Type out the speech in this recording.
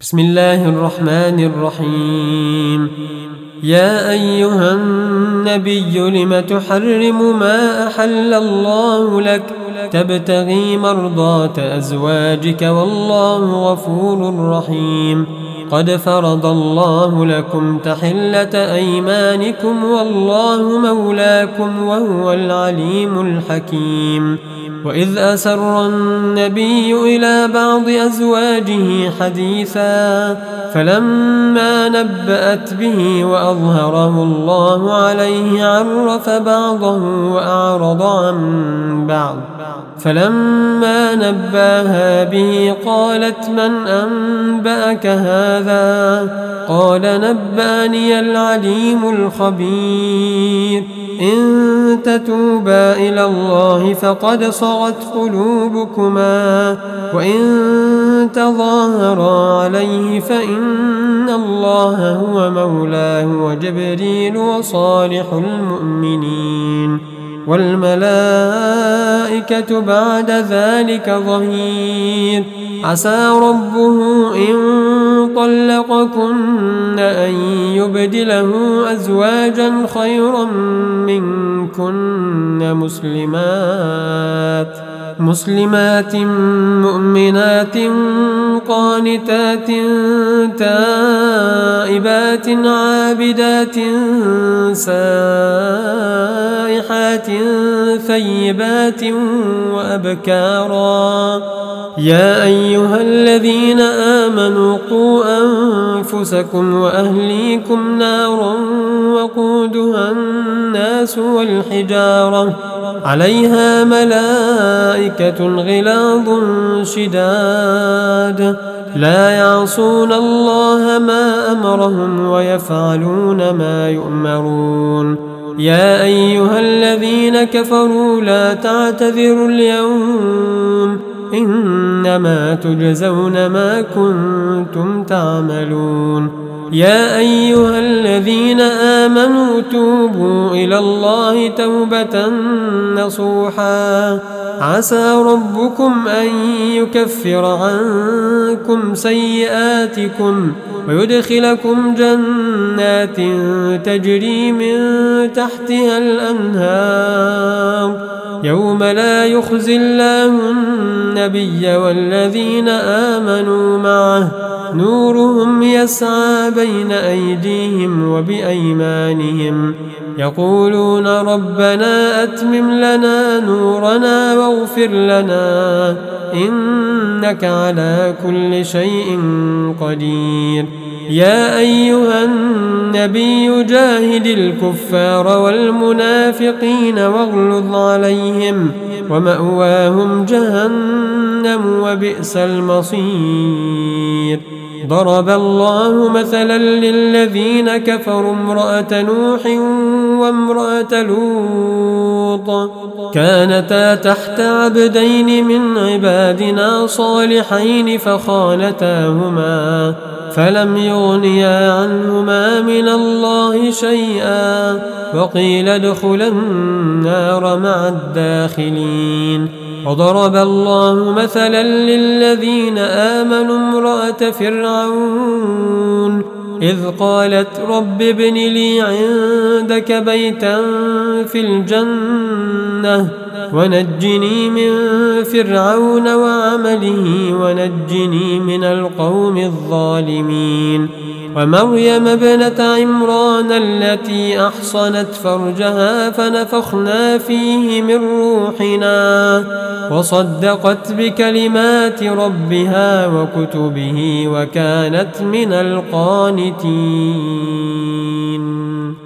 بسم الله الرحمن الرحيم. يا أيها النبي لم تحرم ما أحل الله لك تبتغي مرضات أزواجك والله غفور رحيم. قد فرض الله لكم تحلة أيمانكم والله مولاكم وهو العليم الحكيم. وإذ أسر النبي إلى بعض أزواجه حديثا فلما نبأت به وأظهره الله عليه عرف بعضه وأعرض عن بعض. فلما نباها به قالت من أنبأك هذا؟ قال نبأني العليم الخبير. إن تتوبا إلى الله فقد صغت قلوبكما وإن تظاهرا عليه فإن الله هو مولاه وجبريل وصالح المؤمنين والملائكة بعد ذلك ظهير. عسى ربه إن طلقكن أن يبدله أزواجا خيرا منكن مسلمات مؤمنات قانتات تائبات عابدات سائحات ثيبات وأبكارا. يا أيها الذين آمنوا قوا أنفسكم وأهليكم نارا وقودها الناس والحجارة عليها ملائكة غلاظ شداد لا يعصون الله ما أمرهم ويفعلون ما يؤمرون. يا أيها الذين كفروا لا تعتذروا اليوم إنما تجزون ما كنتم تعملون. يا أيها الذين آمنوا توبوا إلى الله توبة نصوحا عسى ربكم أن يكفر عنكم سيئاتكم ويدخلكم جنات تجري من تحتها الأنهار يوم لا يخزي الله النبي والذين آمنوا معه نورهم يسعى بين أيديهم وبأيمانهم يقولون ربنا أتمم لنا نورنا واغفر لنا إنك على كل شيء قدير. يا أيها النبي جاهد الكفار والمنافقين واغلظ عليهم ومأواهم جهنم وبئس المصير. ضرب الله مثلا للذين كفروا امرأة نوح وامرأة لوط كانتا تحت عبدين من عبادنا صالحين فخانتاهما فلم يغنيا عنهما من الله شيئا وقيل ادخلا النار مع الداخلين. وضرب الله مثلا للذين آمنوا امرأة فرعون إذ قالت رب ابن لي عندك بيتا في الجنة ونجني من فرعون وعمله ونجني من القوم الظالمين. ومريم ابنة عمران التي أحصنت فرجها فنفخنا فيه من روحنا وصدقت بكلمات ربها وكتبه وكانت من القانتين.